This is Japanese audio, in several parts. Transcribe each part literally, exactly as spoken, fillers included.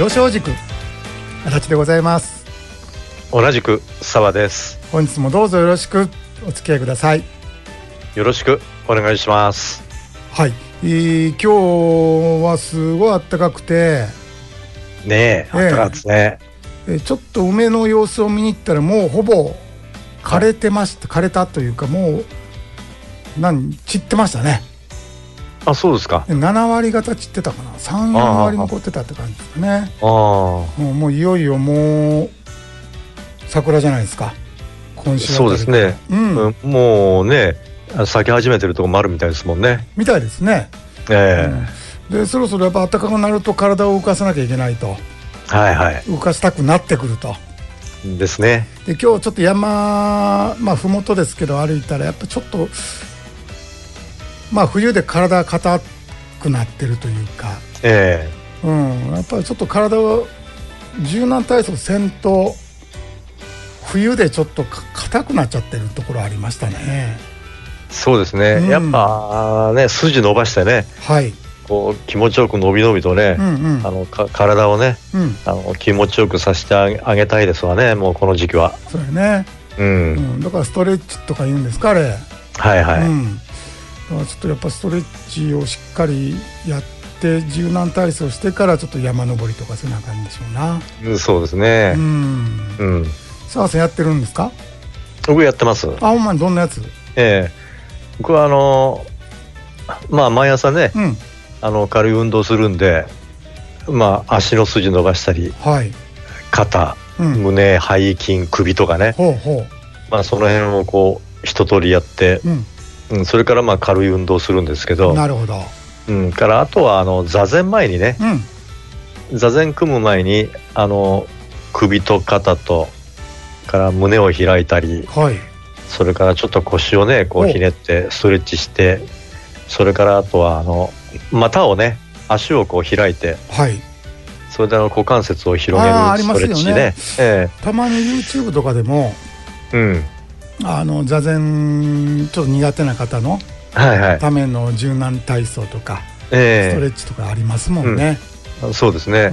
正軸足立でございます。 同じく澤です。 本日もどうぞよろしくお付き合いください。 よろしくお願いします。 はい、えー、今日はすごい暖かくてねえ、暖かいですね。 えー、ちょっと梅の様子を見に行ったらもうほぼ枯れてました、枯れたというかもう何散ってましたね。 あ、そうですか。 なな割方散ってたかな、さん、よん割残ってたって感じですかね。あもう、もういよいよもう桜じゃないですか、今週は。 そうですね、うん、もうね咲き始めてるところもあるみたいですもんね。 みたいですね、えーうん、でそろそろやっぱ暖かくなると体を動かさなきゃいけないと、はいはい、動かしたくなってくるとですね。 で今日ちょっと山、まあ麓ですけど歩いたらやっぱちょっとまあ冬で体が硬くなってるというか、えーうん、やっぱりちょっと体を柔軟体操せんと冬でちょっと硬くなっちゃってるところありましたね。 そうですね、うん、やっぱね筋伸ばしてね、はい、こう気持ちよく伸び伸びとね、うんうん、あのか体をね、うん、あの気持ちよくさせてあげたいですわね、もうこの時期は。 そうやね、うんうん、だからストレッチとか言うんですかあれ。はいはい、うん、だからちょっとやっぱストレッチをしっかりやって柔軟体操してからちょっと山登りとかせなあかんでしょうな、 うん、そうですね、うんうん、澤さんやってるんですか？ 僕やってます。 あ、ほんまにどんなやつ？ ええ僕はあのまあ毎朝ね、うん、あの軽い運動するんで、まあ足の筋伸ばしたり、はい、肩、うん、胸、背筋、首とかね、ほうほう、まあその辺をこう一通りやって、うんうん、それからまあ軽い運動するんですけど、なるほど、うん、からあとはあの座禅前にね、うん、座禅組む前にあの首と肩とから胸を開いたり、はい、それからちょっと腰をねこうひねってストレッチして、それからあとはあの股をね足をこう開いて、はい、それであの股関節を広げるストレッチね、えー、 たまに YouTube とかでも、うん、あの座禅ちょっと苦手な方のための柔軟体操とか、はいはい、ストレッチとかありますもんね、 うん、そうですね、 うん、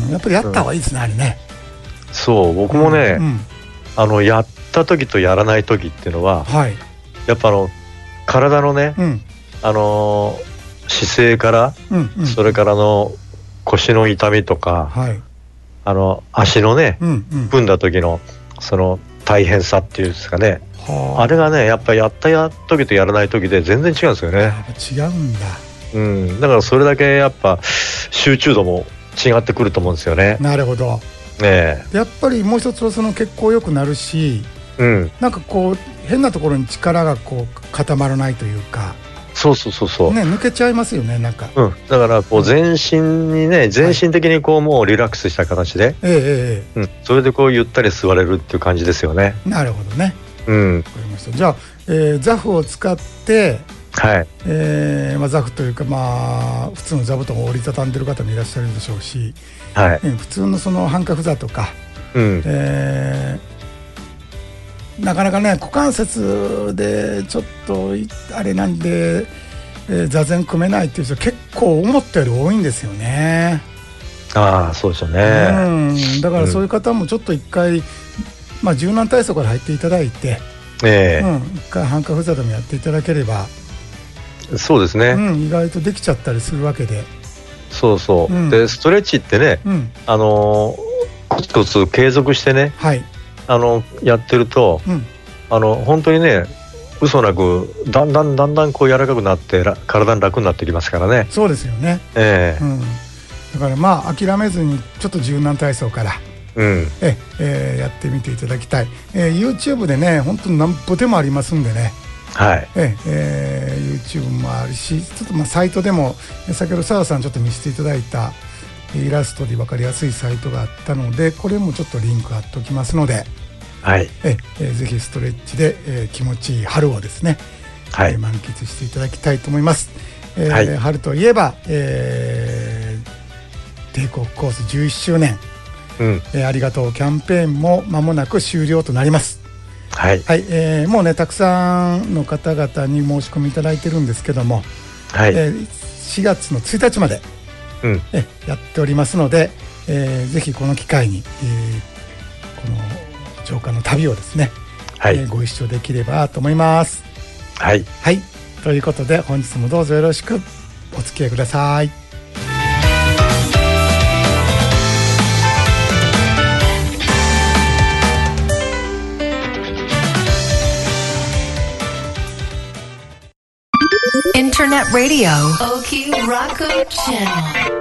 やっぱりやった方がいいですね、うん、あれね。 そう僕もね、うんうん、あのやった時とやらない時っていうのは、はい、やっぱあの体のね、うん、あの姿勢から、うんうん、それからの腰の痛みとか、はい、あの足のね、うんうん、組んだ時のその大変さっていうんですかね、あれがねやっぱやったや時とやらない時で全然違うんですよね。やっぱ違うんだ、 うん、だからそれだけやっぱ集中度も違ってくると思うんですよね。 なるほど、ね、やっぱりもう一つはその血行良くなるし、うん、なんかこう変なところに力がこう固まらないというか、 そうそうそうそう、 ね、抜けちゃいますよね、なんか、 うん、だからこう全身にね、うん、全身的にこうもうリラックスした形で、はい、ええええ、うん、それでこうゆったり座れるっていう感じですよね。 なるほどね、うん、わかりました。じゃあ、えー、ザフを使って、はい、えーまあ、ザフというか、まあ、普通の座布団を折りたたんでる方もいらっしゃるでしょうし、はい、普通のその半角座とか、うん、えー、なかなかね股関節でちょっとあれなんで、えー、座禅組めないっていう人結構思ったより多いんですよね。 ああ、そうですよね、 うん、だからそういう方もちょっと一回、うん、まあ、柔軟体操から入っていただいて、えーうん、一回半角座でもやっていただければ、 そうですね、うん、 意外とできちゃったりするわけで、 そうそう、うん、でストレッチってね、うん、あのコツコツ継続してね、はい、あのやってると、うん、あの本当にね嘘なくだんだんだんだんこう柔らかくなって体に楽になってきますからね。 そうですよね、えーうん、だからまあ諦めずにちょっと柔軟体操から、うん、ええー、やってみていただきたい、えー、YouTube でね本当に何歩でもありますんでね、はい、ええー、YouTube もあるし、ちょっとまあサイトでも先ほど澤さんちょっと見せていただいたイラストで分かりやすいサイトがあったので、これもちょっとリンク貼っておきますので、はい、ええー、ぜひストレッチで、えー、気持ちいい春をですね、はい、えー、満喫していただきたいと思います、えーはい、春といえば、えー、帝国コースじゅういっしゅうねん、うん、えー、ありがとうキャンペーンも間もなく終了となります。はい、はい、えー、もうねたくさんの方々に申し込みいただいてるんですけども、はい、えー、しがつのついたちまで、うん、えやっておりますので、 えー、ぜひこの機会に、えー、この浄化の旅をですね、はい、えー、ご一緒できればと思います。 はい、 はい、ということで本日もどうぞよろしくお付き合いください。 インターネットラディオ Oki Raku Channel。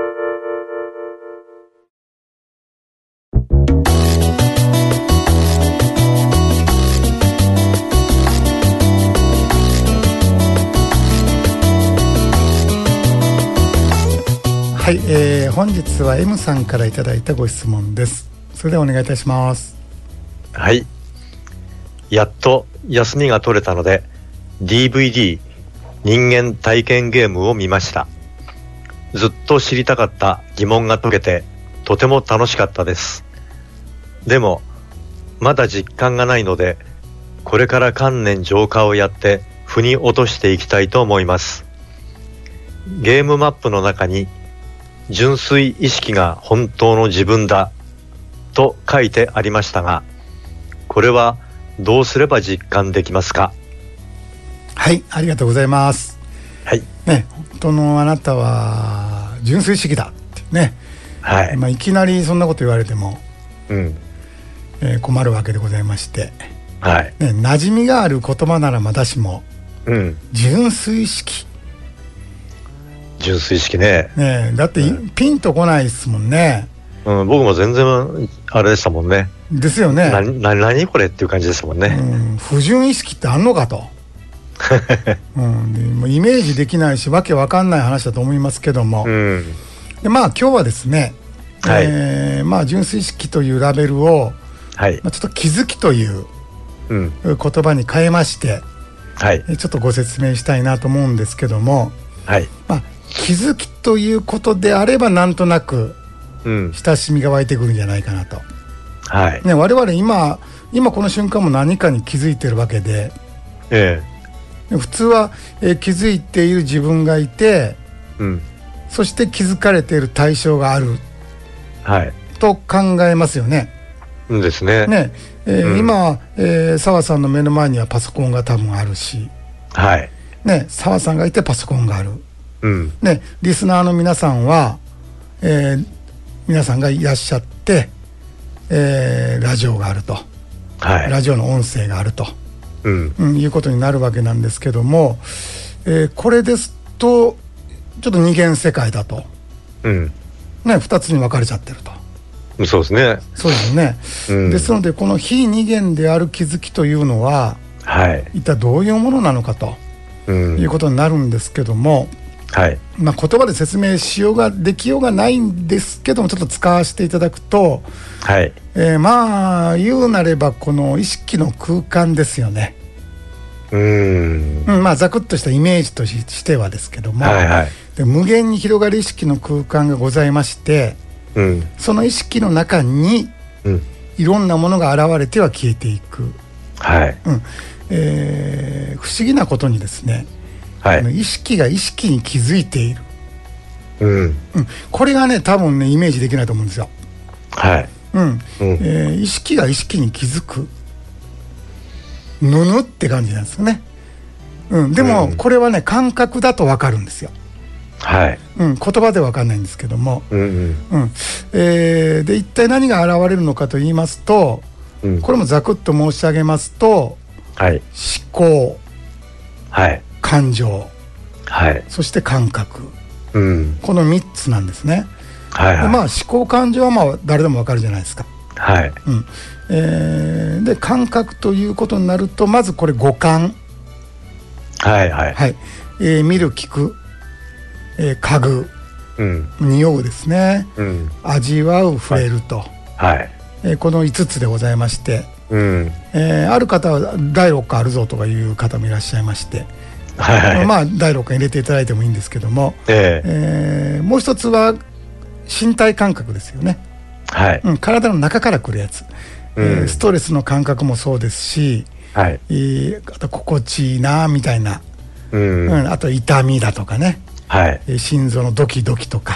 はい、えー、本日は M さんからいただいたご質問です。それではお願いいたします。 はい、やっと休みが取れたので ディーブイディー 人間体験ゲームを見ました。ずっと知りたかった疑問が解けてとても楽しかったです。でもまだ実感がないのでこれから観念浄化をやって腑に落としていきたいと思います。ゲームマップの中に純粋意識が本当の自分だと書いてありましたが、これはどうすれば実感できますか？ はい、ありがとうございます。 はい、 ね、本当のあなたは純粋意識だってね、 はい、 まあ、いきなりそんなこと言われても、 うん、 えー、困るわけでございまして、 はいね、馴染みがある言葉ならまだしも、 うん、 純粋意識純粋意識ね、 ね、だって、うん、ピンとこないですもんね、 うん、僕も全然あれでしたもんね。 ですよね。 なな何これっていう感じですもんね、 うん、不純意識ってあんのかとうん、でもイメージできないしわけわかんない話だと思いますけども、うん、でまあ今日はですね、はい、えーまあ、純粋意識というラベルを、はい、まあ、ちょっと気づきという言葉に変えまして、はい、ちょっとご説明したいなと思うんですけども、はい、まあ、気づきということであればなんとなく親しみが湧いてくるんじゃないかなと、はいね、我々今今この瞬間も何かに気づいてるわけで、ええ、普通は、えー、気づいている自分がいて、うん、そして気づかれている対象がある、はい、と考えますよね。 うんですね。 ね、えーうん、今、えー、澤さんの目の前にはパソコンが多分あるし、はい、ね、澤さんがいてパソコンがある、うん、ね、リスナーの皆さんは、えー、皆さんがいらっしゃって、えー、ラジオがあると、はい、ラジオの音声があると、うんうん、いうことになるわけなんですけども、えー、これですとちょっと二元世界だと、うんね、ふたつに分かれちゃってると。 そうですね。 そうですね、うん、ですのでこの非二元である気づきというのは、はい、一体どういうものなのかと、うん、いうことになるんですけども、はい、まあ、言葉で説明しようができようがないんですけども、ちょっと使わせていただくと、はい、えー、まあ言うなればこの意識の空間ですよね。うーん、うん、まあざくっとしたイメージとしてはですけども、はいはい、で無限に広がる意識の空間がございまして、うん、その意識の中に、うん、いろんなものが現れては消えていく、はい、うん、えー、不思議なことにですね、はい、意識が意識に気づいている、うんうん、これがね多分ねイメージできないと思うんですよ。はい、うんうん、えー、意識が意識に気づくぬぬって感じなんですよね、うん、でもこれはね感覚だと分かるんですよ。はい、うん、言葉では分かんないんですけども、うんうんうん、えー、で一体何が現れるのかと言いますと、うん、これもざくっと申し上げますと、はい、思考、はい、感情、はい、そして感覚、うん、このみっつなんですね。はいはい、でまあ思考感情はまあ誰でも分かるじゃないですか。はい、うん、えー、で感覚ということになるとまずこれ五感、はいはいはい、えー、見る聞く、えー、嗅ぐ、うん、匂うですね、うん、味わう触れると、はい、えー、このいつつでございまして、うん、えー、ある方はだいろっかんあるぞとかいう方もいらっしゃいまして、はいはい、まあだいろっかん入れていただいてもいいんですけども、えーえー、もう一つは身体感覚ですよね。はい、うん、体の中から来るやつ、うん、えー、ストレスの感覚もそうですし、はい、えー、あと心地いいなみたいな、うんうん、あと痛みだとかね、はい、えー、心臓のドキドキとか、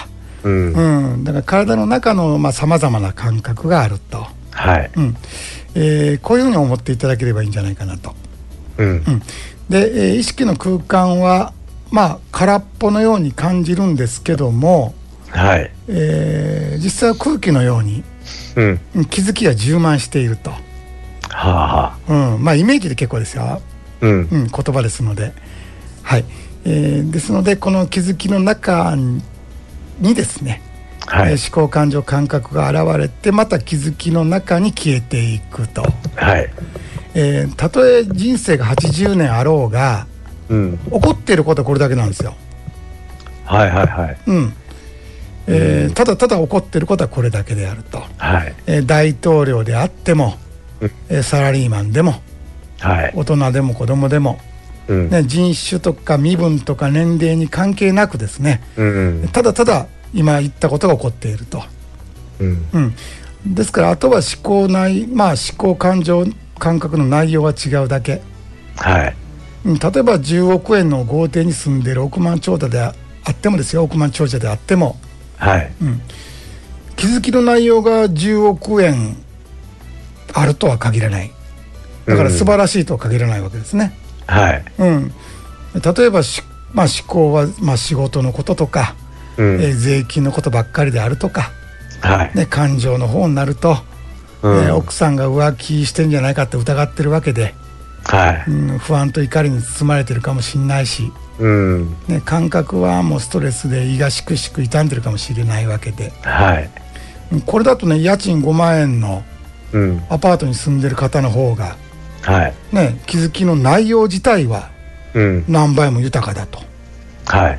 うん、 うん、だから体の中のさまざ、まな感覚があると、 はいうんえー、こういうふうに思っていただければいいんじゃないかなと、 うんうん、 で、えー、意識の空間はまあ空っぽのように感じるんですけども、 はいえー、実際は空気のように、うん、気づきが充満していると、はあはあうんまあ、イメージで結構ですよ、うんうん、言葉ですので、はいえー、ですのでこの気づきの中ににですね、はいえー、思考感情感覚が現れてまた気づきの中に消えていくと、 はいえー、たとえ人生がはちじゅうねんあろうが、うん、起こっていることはこれだけなんですよ。 はいはいはいうんえー、ただただ起こっていることはこれだけであると、 はいえー、大統領であっても、うんえー、サラリーマンでも、はい、大人でも子供でも、うんね、人種とか身分とか年齢に関係なくですね、うんうん、ただただ今言ったことが起こっていると、うんうん、ですからあとは思考内、まあ、思考感情感覚の内容は違うだけ、 はいうん、例えばじゅうおくえんの豪邸に住んでいる億万長者であってもですよ億万長者であっても、 はいうん、 気づきの内容がじゅうおくえんあるとは限らない。だから素晴らしいとは限らないわけですね、 はいうん、例えば、まあ、思考は、まあ、仕事のこととか、うんえー、税金のことばっかりであるとか、はいね、感情の方になると、うんえー、奥さんが浮気してるんじゃないかって疑ってるわけで、はいうん、不安と怒りに包まれてるかもしれないし、うんね、感覚はもうストレスで胃がしくしく傷んでるかもしれないわけで、はい、これだとね家賃ごまんえんのアパートに住んでる方の方が、はいね、気づきの内容自体は何倍も豊かだと、はい、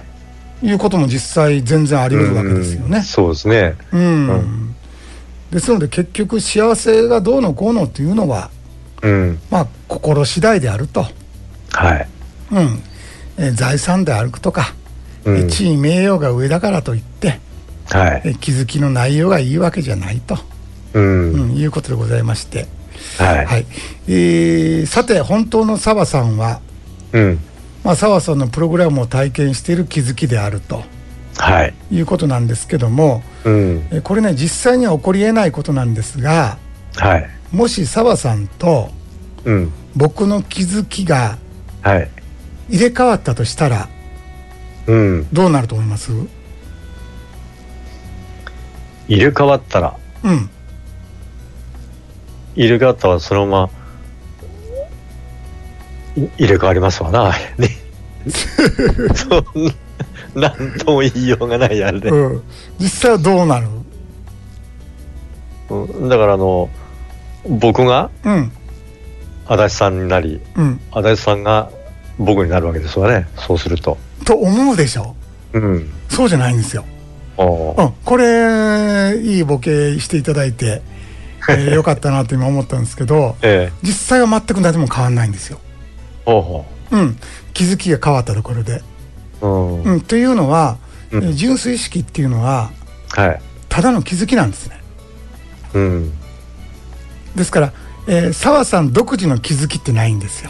いうことも実際全然あり得るわけですよね、 うん、そうですね、 うんうん、ですので結局幸せがどうのこうのっていうのは、うんまあ、心次第であると、はいうんえ財産であるとか、うん、地位名誉が上だからといって、はい、え気づきの内容がいいわけじゃないと、うんうん、いうことでございまして、はいはいえー、さて本当の澤さんは、うんまあ、澤さんのプログラムを体験している気づきであると、はい、いうことなんですけども、うん、えこれね実際には起こりえないことなんですが、はい、もし澤さんと、うん、僕の気づきが入れ替わったとしたら、うん、どうなると思います？ 入れ替わったら、うん入れ替わったらそのまま入れ替わりますわなねそんな何とも言いようがないあれで、うん、 実際はどうなる？ うん、だからあの僕が、うん、足立さんになり、うん、足立さんが僕になるわけですわね。そうするとと思うでしょ、うん、そうじゃないんですよ、うん、これいいボケしていただいてえー、よかったなと今思ったんですけど、ええ、実際は全く何も変わらないんですよ。ほうほう、うん、気づきが変わったところで、うんうん、というのは、うん、純粋意識っていうのは、はい、ただの気づきなんですね、うん、ですから、えー、澤さん独自の気づきってないんですよ。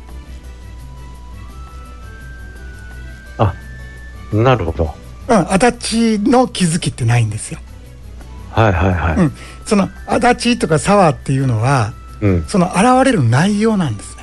あ、なるほど、 うん、足立の気づきってないんですよ。 はいはいはい、うん、 その足立とか沢っていうのは、うん、その現れる内容なんですね。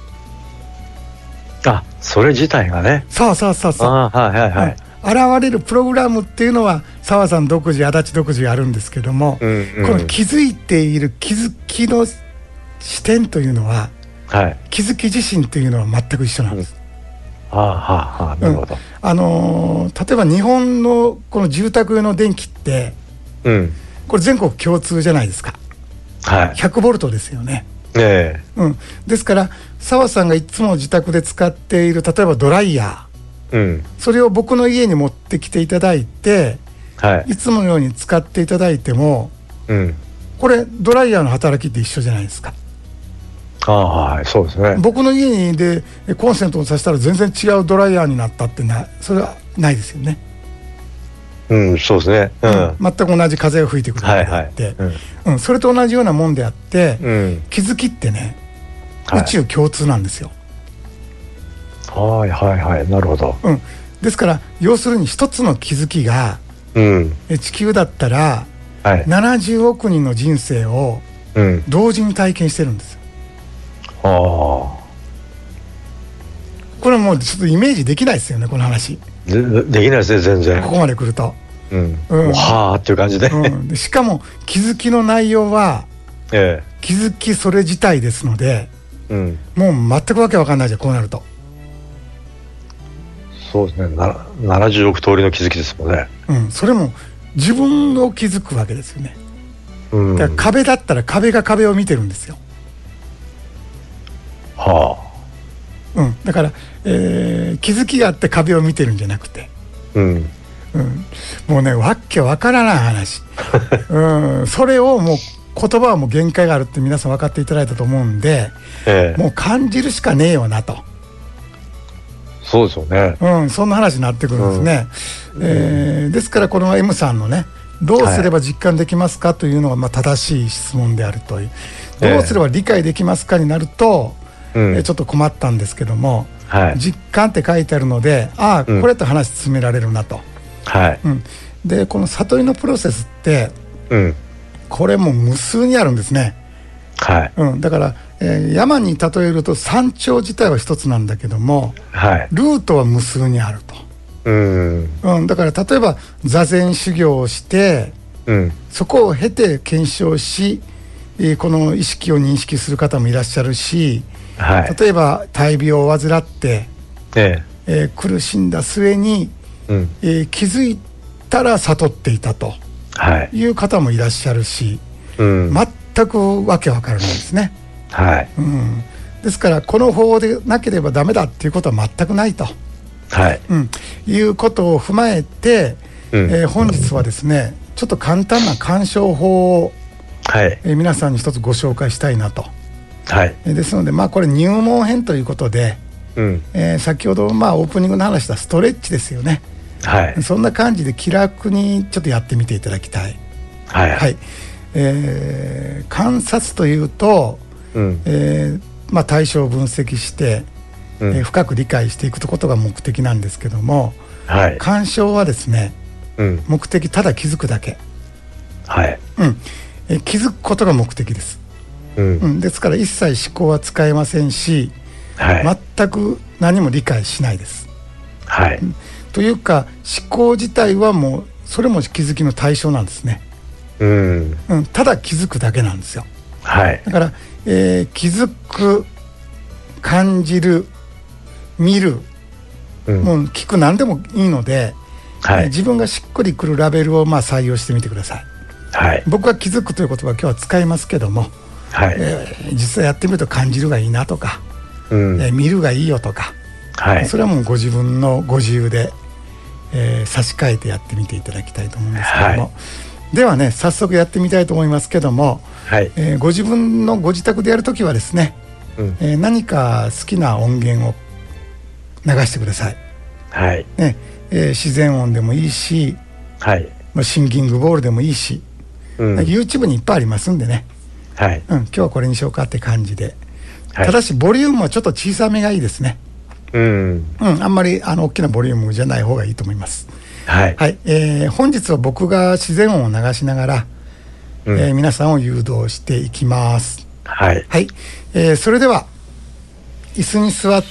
あ、それ自体がね。 そうそうそうそう。あ、はいはいはい、うん、現れるプログラムっていうのは沢さん独自足立独自あるんですけども、うんうん、この気づいている気づきの視点というのは、はい、気づき自身というのは全く一緒なんです、 うん、はあはあはあ、なるほど、うん、 あのー、例えば日本のこの住宅用の電気ってうん、これ全国共通じゃないですか、はい、ひゃくボルトですよね、えーうん、ですから澤さんがいつも自宅で使っている例えばドライヤー、うん、それを僕の家に持ってきていただいて、はい、いつものように使っていただいても、うん、これドライヤーの働きって一緒じゃないですか。 あ、はい、そうですね。 僕の家にでコンセントを挿したら全然違うドライヤーになったってな、それはないですよね。 うん、そうですね、うん、 全く同じ風が吹いてくるわけであって、はいはい、うんうん、それと同じようなもんであって、うん、気づきってね、宇宙共通なんですよ。 はいはいはい、なるほど、 うん、ですから要するに一つの気づきがうん、 地球だったら、はい、ななじゅうおくにんの人生を同時に体験してるんですよ、うん、ああこれもうちょっとイメージできないですよね、この話。 で, できないですね、全然。ここまで来ると、 うんうん、はあっていう感じで、 うん、でしかも気づきの内容は、ええ、気づきそれ自体ですので、うん、もう全くわけわかんないじゃん、こうなると。 そうですね、なななじゅうおく通りの気づきですもんね、 うん、それも自分を気づくわけですよね、うん、だから壁だったら壁が壁を見てるんですよ。はあ、うん、だから、えー、気づきがあって壁を見てるんじゃなくて、うんうん、もうね、わっけわからない話、うん、それをもう言葉はもう限界があるって皆さん分かっていただいたと思うんで、えー、もう感じるしかねえよなと。 そうですよね、 うん、そんな話になってくるんですね、うんえー、ですからこの M さんのね、どうすれば実感できますかというのがまあ正しい質問であるという、どうすれば理解できますかになると、えーえー、ちょっと困ったんですけども、はい、実感って書いてあるので、ああこれと話進められるなと、はいうん、でこの悟りのプロセスって、うん、これも無数にあるんですね、はいうん、だから、えー、山に例えると山頂自体は一つなんだけども、はい、ルートは無数にあると、うんうん、だから例えば座禅修行をして、うん、そこを経て検証し、えー、この意識を認識する方もいらっしゃるし、はい、例えば大病を患って、えええー、苦しんだ末に、うんえー、気づいたら悟っていたという方もいらっしゃるし、うん、全くわけわからないですね、はいうん、ですからこの方法でなければダメだっていうことは全くないと、はいうん、いうことを踏まえて、うんえー、本日はですねちょっと簡単な鑑賞法を、はいえー、皆さんに一つご紹介したいなと、はい、ですので、まあ、これ入門編ということで、うんえー、先ほど、まあ、オープニングの話したストレッチですよね、はい、そんな感じで気楽にちょっとやってみていただきたい、はいはいえー、観察というと、うんえーまあ、対象を分析して、うんえー、深く理解していくことが目的なんですけども、はい、鑑賞はですね、うん、目的ただ気づくだけ、はいうんえー、気づくことが目的です、うんうん、ですから一切思考は使えませんし、はい、全く何も理解しないです、はいうん、というか思考自体はもうそれも気づきの対象なんですね、うんうん、ただ気づくだけなんですよ、はい、だから、えー、気づく感じる見る、うん、もう聞く何でもいいので、はいえー、自分がしっくりくるラベルをまあ採用してみてください、はい、僕は気づくという言葉を今日は使いますけども、はいえー、実際やってみると感じるがいいなとか、うんえー、見るがいいよとか、はい、それはもうご自分のご自由で、えー、差し替えてやってみていただきたいと思うんですけども、はい、ではね早速やってみたいと思いますけども、はいえー、ご自分のご自宅でやるときはですね、うんえー、何か好きな音源を流してください、はいねえー、自然音でもいいし、はいまあ、シンギングボールでもいいし、うん、YouTube にいっぱいありますんでね、はいうん、今日はこれにしようかって感じで、はい、ただしボリュームはちょっと小さめがいいですね、うんうん、あんまりあの大きなボリュームじゃない方がいいと思います、はいはいえー、本日は僕が自然音を流しながら、うんえー、皆さんを誘導していきます、はいはいえー、それでは椅子に座って、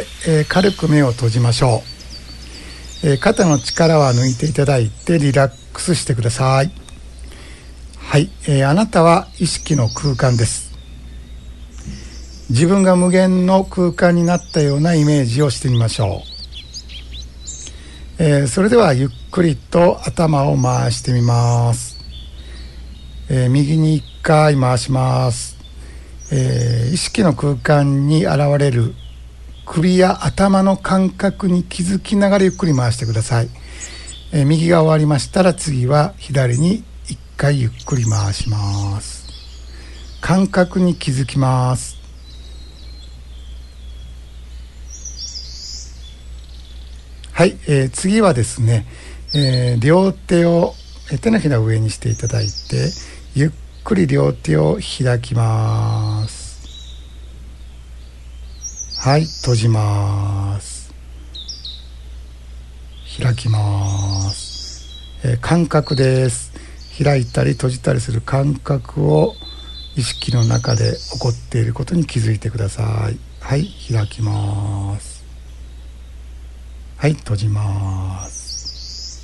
えー、軽く目を閉じましょう、えー、肩の力は抜いていただいてリラックスしてください。はい、えー、あなたは意識の空間です。自分が無限の空間になったようなイメージをしてみましょう、えー、それではゆっくりと頭を回してみます、えー、右にいっかい回します、えー、意識の空間に現れる首や頭の感覚に気づきながらゆっくり回してください、えー、右が終わりましたら次は左にいっかいゆっくり回します。感覚に気づきます。はい、えー、次はですね、えー、両手を手のひらを上にしていただいてゆっくり両手を開きます。はい、閉じます。開きます。 えー、感覚です。開いたり閉じたりする感覚を意識の中で起こっていることに気づいてください。はい、開きます。はい、閉じます。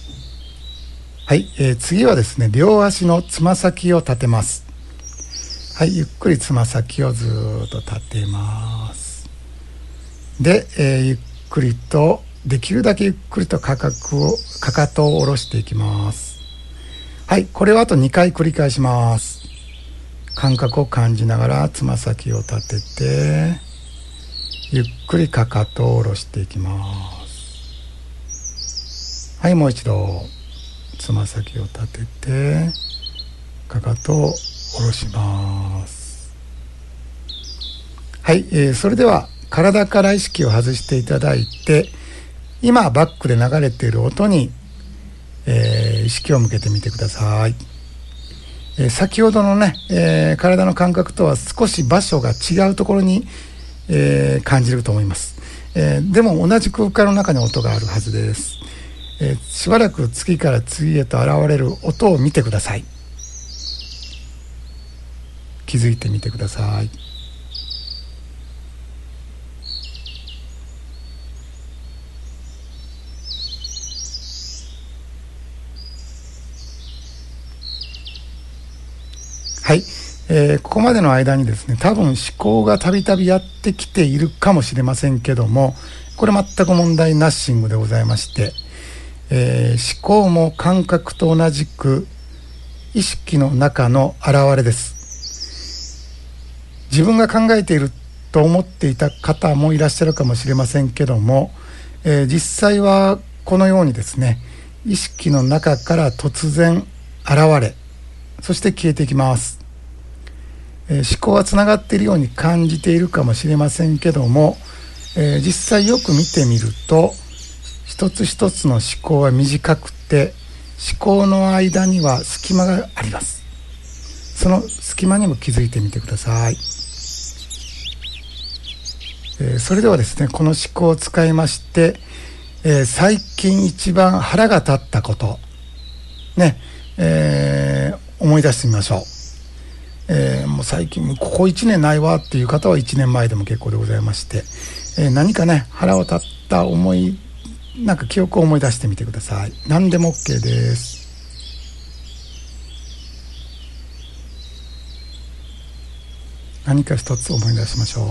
はい、えー、次はですね、両足のつま先を立てます。はい、ゆっくりつま先をずーっと立てます。で、えー、ゆっくりとできるだけゆっくりとかかとをかかとを下ろしていきます。はい、これをあとにかい繰り返します。感覚を感じながらつま先を立てて、ゆっくりかかとを下ろしていきます。はい、もう一度つま先を立ててかかとを下ろします。はい、えー、それでは体から意識を外していただいて、今バックで流れている音に、えー、意識を向けてみてください。えー、先ほどのね、えー、体の感覚とは少し場所が違うところに、えー、感じると思います。えー、でも同じ空間の中に音があるはずです。えー、しばらく次から次へと現れる音を見てください。気づいてみてください。はい、えー、ここまでの間にですね、多分思考がたびたびやってきているかもしれませんけども、これ全く問題ナッシングでございまして、えー、思考も感覚と同じく意識の中の現れです。自分が考えていると思っていた方もいらっしゃるかもしれませんけども、えー、実際はこのようにですね、意識の中から突然現れ、そして消えていきます。えー、思考はつながっているように感じているかもしれませんけども、えー、実際よく見てみると一つ一つの思考は短くて、思考の間には隙間があります。その隙間にも気づいてみてください。えー、それではですね、この思考を使いまして、えー、最近一番腹が立ったことね、えー、思い出してみましょう。えー、もう最近ここいちねんないわっていう方はいちねんまえでも結構でございまして、えー、何かね、腹を立った思い、なんか記憶を思い出してみてください。何でも OK です。何か一つ思い出しましょう。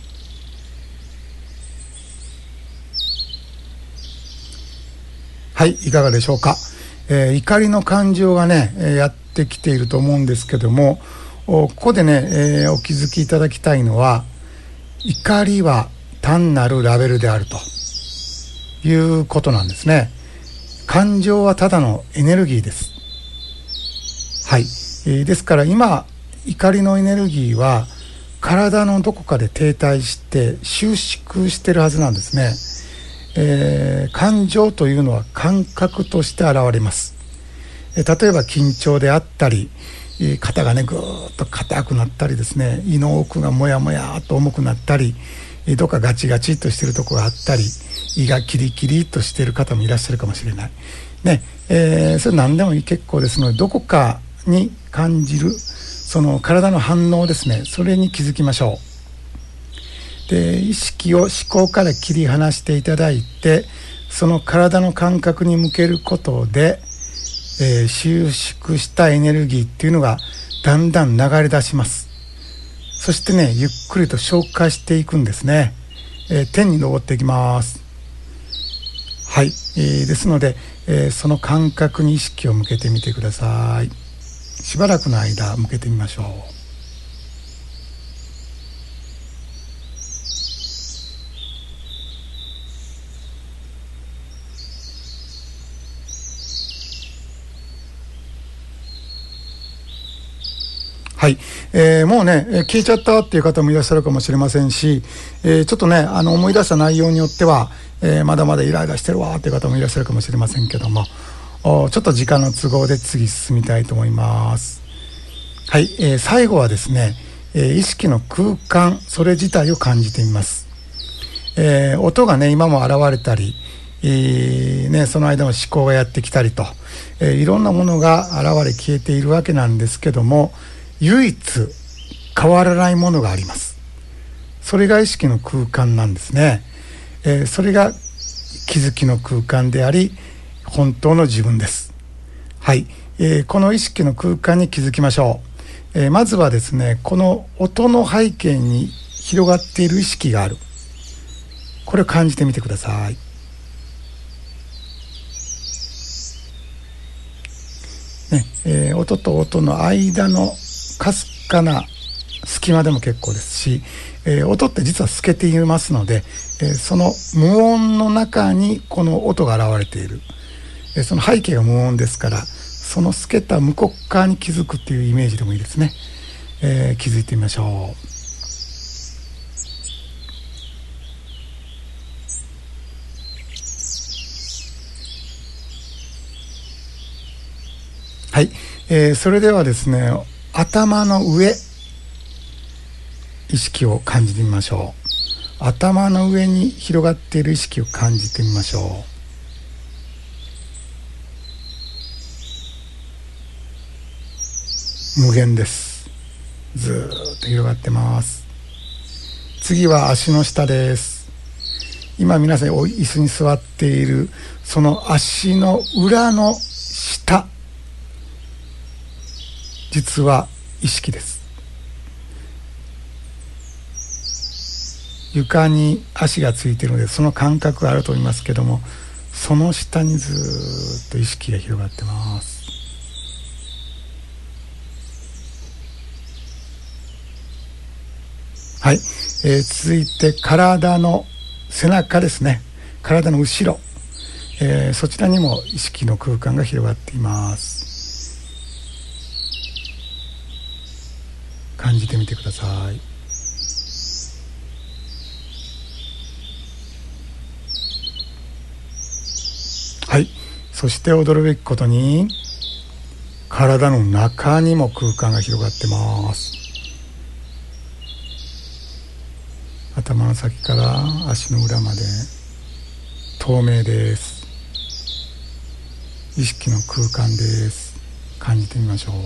はい、いかがでしょうか。えー、怒りの感情がね、えー、やってきていると思うんですけども、ここでね、えー、お気づきいただきたいのは、怒りは単なるラベルであるということなんですね。感情はただのエネルギーです。はい、えー、ですから今怒りのエネルギーは体のどこかで停滞して収縮しているはずなんですね。えー、感情というのは感覚として現れます。えー、例えば緊張であったり、えー、肩がねぐーっと硬くなったりですね、胃の奥がもやもやと重くなったり、えー、どっかガチガチとしているところがあったり、胃がキリキリとしている方もいらっしゃるかもしれないね。えー、それ何でも結構ですので、どこかに感じるその体の反応ですね、それに気づきましょう。で、意識を思考から切り離していただいて、その体の感覚に向けることで、えー、収縮したエネルギーっていうのがだんだん流れ出します。そしてね、ゆっくりと消化していくんですね。えー、天に昇っていきます。はい、えー、ですので、えー、その感覚に意識を向けてみてください。しばらくの間向けてみましょう。はい、えー、もうね消えちゃったっていう方もいらっしゃるかもしれませんし、えー、ちょっとねあの思い出した内容によっては、えー、まだまだイライラしてるわっていう方もいらっしゃるかもしれませんけども、ちょっと時間の都合で次進みたいと思います。はい、えー、最後はですね、えー、意識の空間それ自体を感じてみます。えー、音がね今も現れたり、 えーね、その間も思考がやってきたりと、えー、いろんなものが現れ消えているわけなんですけども、唯一変わらないものがあります。それが意識の空間なんですね。えー、それが気づきの空間であり、本当の自分です。はい、えー、この意識の空間に気づきましょう。えー、まずはですね、この音の背景に広がっている意識がある。これを感じてみてください。ねえー、音と音の間のかすかな隙間でも結構ですし、えー、音って実は透けていますので、えー、その無音の中にこの音が現れている、えー、その背景が無音ですから、その透けた向こう側に気づくっていうイメージでもいいですね。えー、気づいてみましょう。はい、えー、それではですね、頭の上、意識を感じてみましょう。頭の上に広がっている意識を感じてみましょう。無限です。ずーっと広がってます。次は足の下です。今皆さん椅子に座っているその足の裏の下、実は意識です。床に足がついているのでその感覚があると思いますけども、その下にずっと意識が広がってます。はい、えー、続いて体の背中ですね。体の後ろ、えー、そちらにも意識の空間が広がっています。感じてみてください。はい、そして驚くべきことに体の中にも空間が広がってます。頭の先から足の裏まで透明です。意識の空間です。感じてみましょう。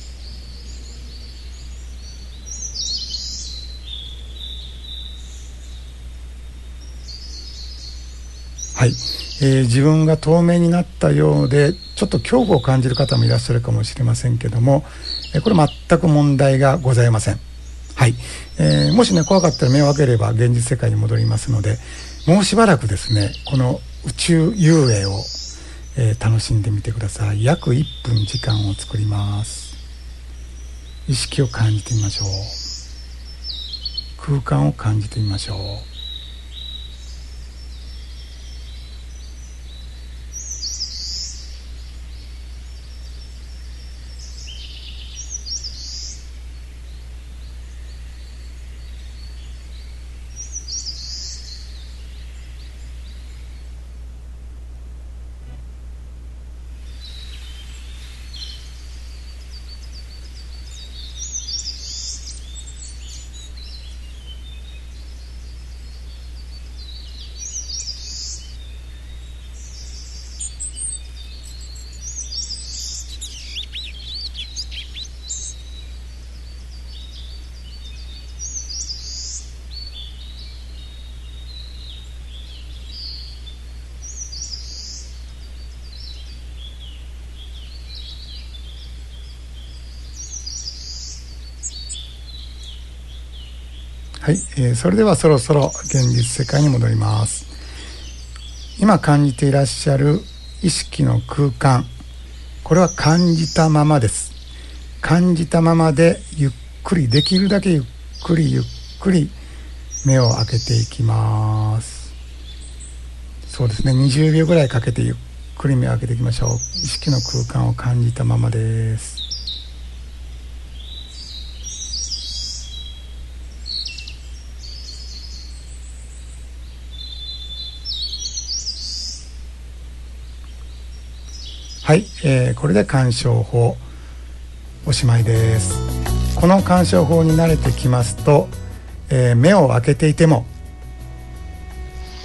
はい、えー、自分が透明になったようでちょっと恐怖を感じる方もいらっしゃるかもしれませんけども、えー、これ全く問題がございません。はい、えー、もしね怖かったら目を開ければ現実世界に戻りますので、もうしばらくですねこの宇宙遊泳を、えー、楽しんでみてください。約いっぷん時間を作ります。意識を感じてみましょう。空間を感じてみましょう。はい、えー、それではそろそろ現実世界に戻ります。今感じていらっしゃる意識の空間、これは感じたままです。感じたままでゆっくり、できるだけゆっくりゆっくり目を開けていきます。そうですね、にじゅうびょうぐらいかけてゆっくり目を開けていきましょう。意識の空間を感じたままです。はい、えー、これで鑑賞法おしまいです。この鑑賞法に慣れてきますと、えー、目を開けていても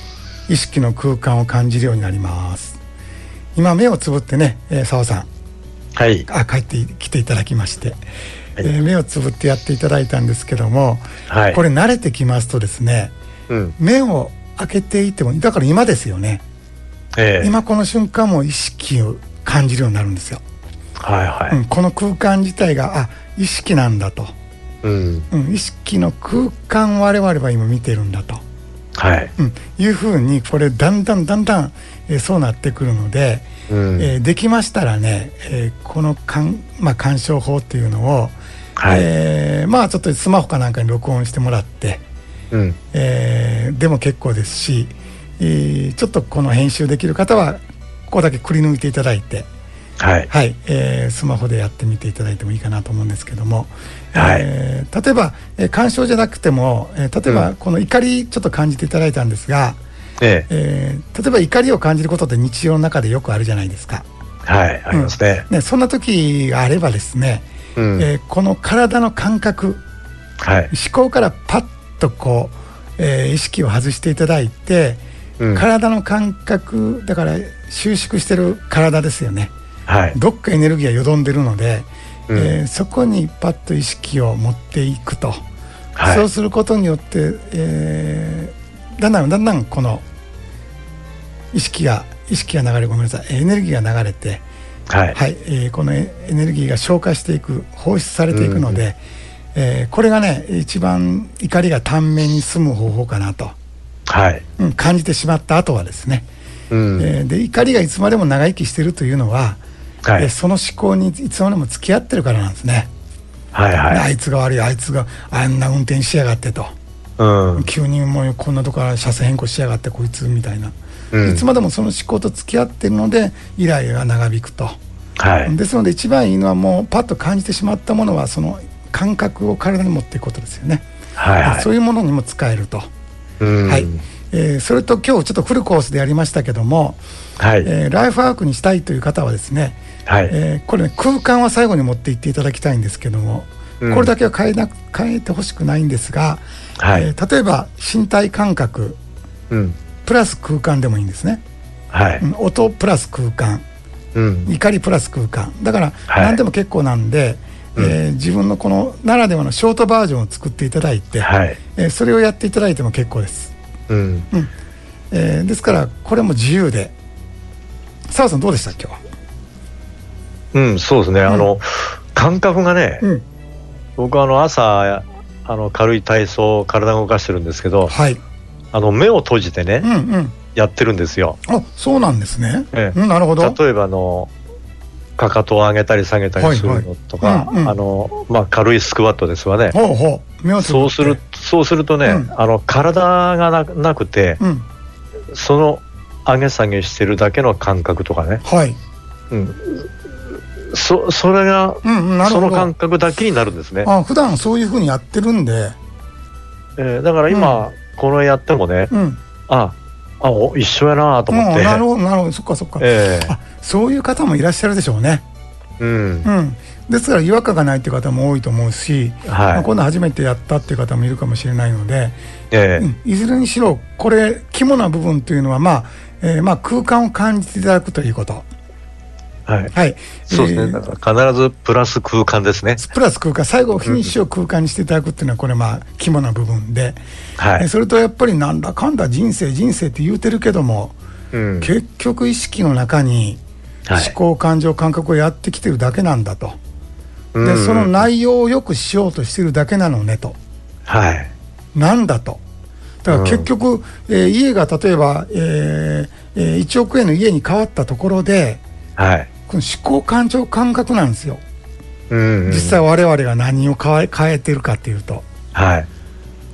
意識の空間を感じるようになります。今目をつぶってね、えー、澤さん、 はい、 あ帰ってきていただきまして、はい、えー、目をつぶってやっていただいたんですけども、はい、これ慣れてきますとですね、うん、目を開けていても、だから今ですよね、えー、今この瞬間も意識を感じるようになるんですよ。 はいはい、 うん、この空間自体があ意識なんだと、うんうん、意識の空間を我々は今見てるんだと、はい、うん、いうふうにこれだんだんだんだん、えー、そうなってくるので、うん、えー、できましたらね、えー、このかん、まあ、鑑賞法っていうのを、はい、えー、まあちょっとスマホかなんかに録音してもらって、うん、えー、でも結構ですし、えー、ちょっとこの編集できる方はここだけくり抜いていただいて、はいはい、えー、スマホでやってみていただいてもいいかなと思うんですけども、はい、えー、例えば、えー、鑑賞じゃなくても、えー、例えばこの怒りちょっと感じていただいたんですが、うん、えーえー、例えば怒りを感じることって日常の中でよくあるじゃないですか。 はい、ありますね。 うん、ね、そんな時があればですね、うん、えー、この体の感覚、はい、思考からパッとこう、えー、意識を外していただいて、うん、体の感覚だから収縮してる体ですよね、はい、どっかエネルギーがよどんでるので、うん、えー、そこにパッと意識を持っていくと、はい、そうすることによって、えー、だんだんだんだんこの意識が意識が流れごめんなさいエネルギーが流れて、はいはい、えー、このエネルギーが消化していく放出されていくので、うん、えー、これがね一番怒りが短命に済む方法かなと、はい、うん、感じてしまった後はですね、うん、えー、で怒りがいつまでも長生きしているというのは、はい、えその思考にいつまでも付き合ってるからなんですね。はいはい、あいつが悪い、あいつがあんな運転しやがってと、うん、急にもうこんなとこから車線変更しやがってこいつみたいな、うん、いつまでもその思考と付き合ってるのでイライラが長引くと、はい、ですので一番いいのはもうパッと感じてしまったものはその感覚を体に持っていくことですよね、はいはい、そういうものにも使えると、うん、はい、えー、それと今日ちょっとフルコースでやりましたけども、はい、えー、ライフワークにしたいという方はですね、はい、えー、これね空間は最後に持っていっていただきたいんですけども、うん、これだけは変えな変えてほしくないんですが、はい、えー、例えば身体感覚、うん、プラス空間でもいいんですね、はい、うん、音プラス空間、うん、怒りプラス空間だから何でも結構なんで、はい、えー、自分のこのならではのショートバージョンを作っていただいて、はい、えー、それをやっていただいても結構です、うんうん、えー、ですからこれも自由で。澤さんどうでした今日は。 うん、そうですね、うん、あの感覚がね、うん、僕はあの朝あの軽い体操体を動かしてるんですけど、はい、あの目を閉じてね、うんうん、やってるんですよ。 あ、そうなんですね、 ええ、うん、なるほど。例えばあのかかとを上げたり下げたりするのとか、はいはい、うんうん、あのまあ、軽いスクワットですわね。ほうほう、目をつぶってそうするそうするとね、うん、あの体が な, なくて、うん、その上げ下げしてるだけの感覚とかね、はい、うん、そ, それが、うんうん、その感覚だけになるんですね。 あ、普段そういう風にやってるんで、 えー、だから今、うん、これやってもね、うん、ああ一緒やなと思って、うん、 なるほどなるほど、そっかそっか、えー、あそういう方もいらっしゃるでしょうね、うんうん、ですから違和感がないっていう方も多いと思うし、はい、まあ、今度初めてやったっていう方もいるかもしれないので、えーうん、いずれにしろこれ肝な部分というのは、まあえーまあ、空間を感じていただくということ、 はいはい、そうですね、えー、だから必ずプラス空間ですね。 プラス空間、最後フィニッシュを空間にしていただくっていうのはこれまあ肝な部分で、はい、それとやっぱりなんだかんだ人生人生って言うてるけども、うん、結局意識の中に思考感情感覚をやってきてるだけなんだと、はい、でその内容をよくしようとしてるだけなのねと、はい、なんだと。だから結局、うん、えー、家が例えば、えーえー、いちおくえんの家に変わったところで、はい、この思考感情感覚なんですよ、うんうん、実際我々が何を変え、変えてるかっていうと、はい、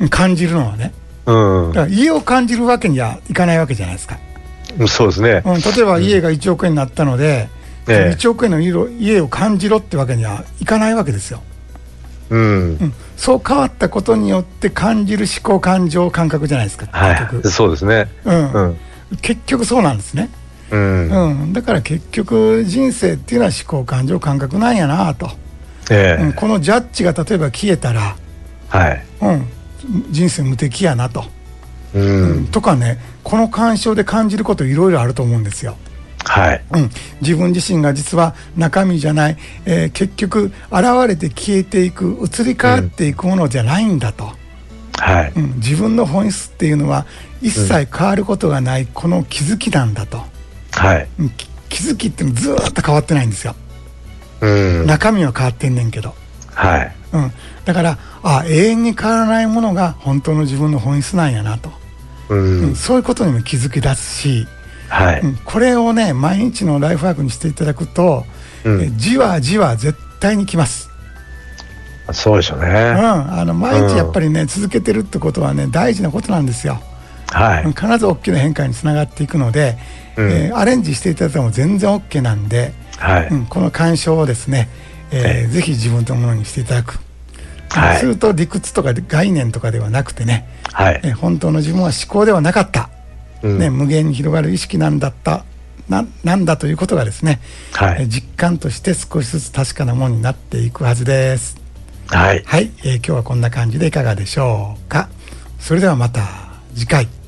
感じるのはね、うん、だから家を感じるわけにはいかないわけじゃないですか。 そうですね、 うん、例えば家がいちおくえんになったので、うん、いちおくえんの家を感じろってわけにはいかないわけですよ、うんうん、そう変わったことによって感じる思考感情感覚じゃないですか、 結局、はい、そうですね、 うんうん、結局そうなんですね、うんうん、だから結局人生っていうのは思考感情感覚なんやなと、えーうん、このジャッジが例えば消えたら、はい、うん、人生無敵やなと、 うん、とかね、この鑑賞で感じることいろいろあると思うんですよ。 はい、 うん、自分自身が実は中身じゃない、えー、結局現れて消えていく、移り変わっていくものじゃないんだと、 はいうん、自分の本質っていうのは一切変わることがない、この気づきなんだと、 はいうん、気づきっていうのずーっと変わってないんですよ、 うん、 中身は変わってんねんけど、 はいうん、だからあ永遠に変わらないものが本当の自分の本質なんやなと、 うんうん、そういうことにも気づき出すし、 はいうん、これをね毎日のライフワークにしていただくと、うん、えじわじわ絶対にきます。 そうでしょうね、うん、 あの毎日やっぱりね、うん、続けてるってことはね大事なことなんですよ、 はい、 必ず大きな変化につながっていくので、うんえー、アレンジしていただいても全然 OK なんで、 はいうん、この鑑賞をですね、えー、ぜひ自分のものにしていただく、はい、すると理屈とか概念とかではなくてね、はいえー、本当の自分は思考ではなかった、うんね、無限に広がる意識なんだったな, なんだということがですね、はいえー、実感として少しずつ確かなものになっていくはずです。 はい、 はいえー、今日はこんな感じでいかがでしょうか。それではまた次回。